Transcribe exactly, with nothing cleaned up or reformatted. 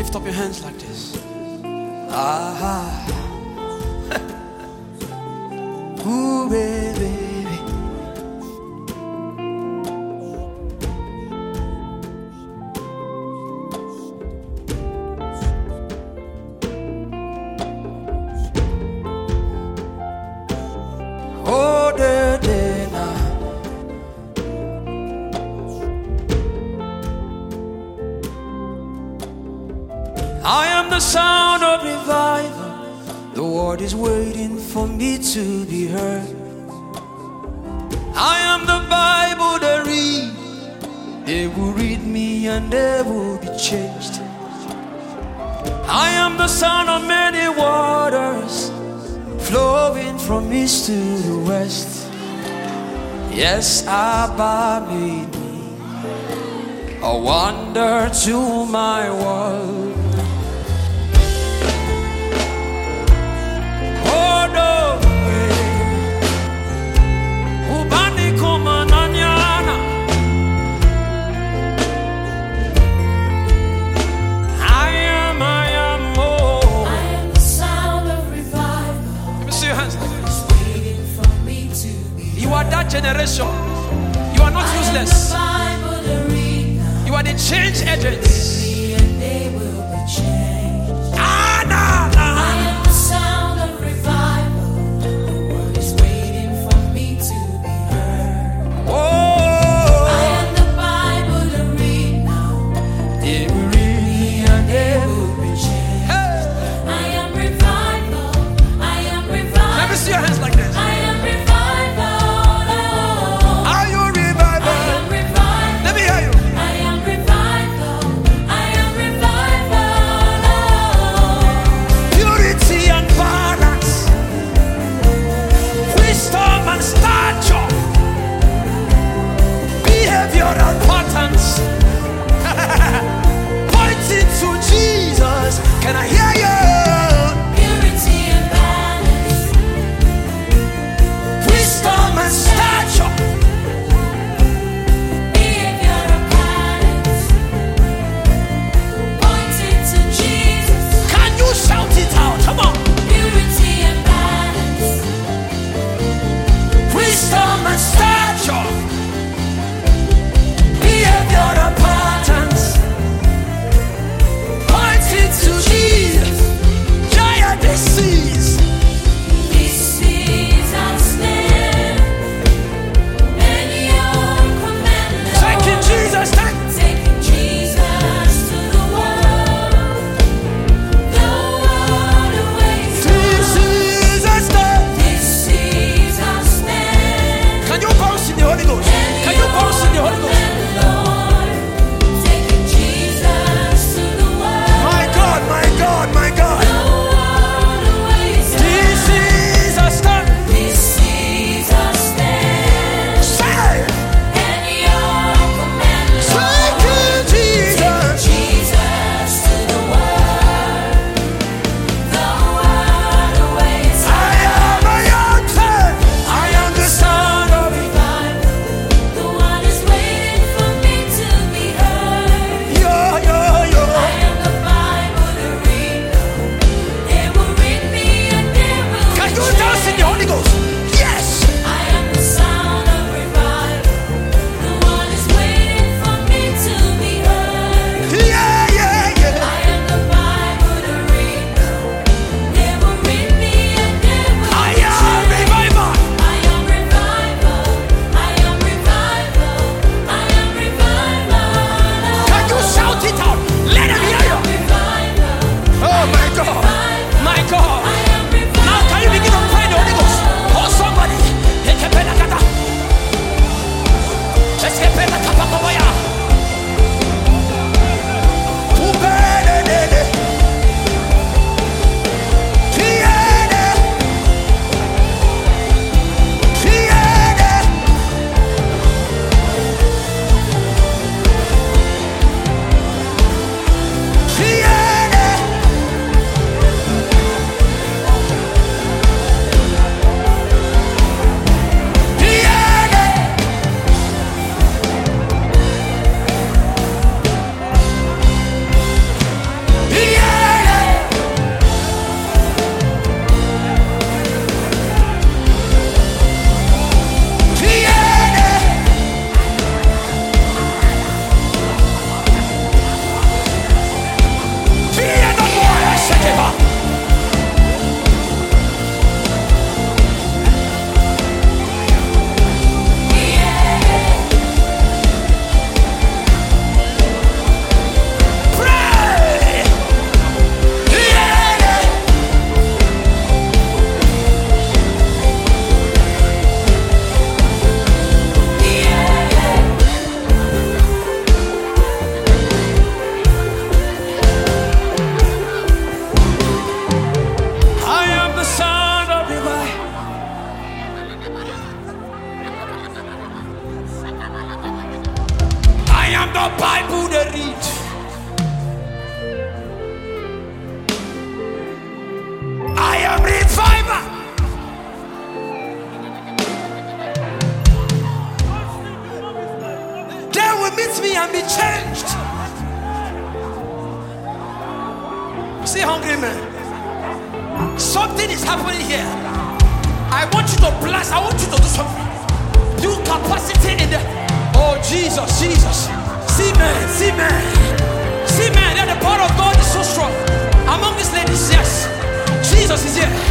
Lift up your hands like this. Ah, ooh, baby. Oh, the day now. I am the sound of revival. The world is waiting for me to be heard. I am the Bible they read. They will read me and they will be changed. I am the sound of many waters flowing from east to the west. Yes, Abba made me a wonder to my world. You are that generation. You are not useless. You are the change agents. Ah, nah, nah. I am the sound of revival. The world is waiting for me to be heard. Oh, I am the Bible to read now. they will read me and they will be changed. Hey. I am revival. I am revival. Let me see your hands like this. I am revival. Are you revival? I am revival. Let me hear you. I am revival. I am revival. can be changed. See, hungry man. Something is happening here. I want you to blast. I want you to do something. Do capacity in the. Oh Jesus, Jesus. See man, see man, see man. That the power of God is so strong among these ladies. Yes, Jesus is here.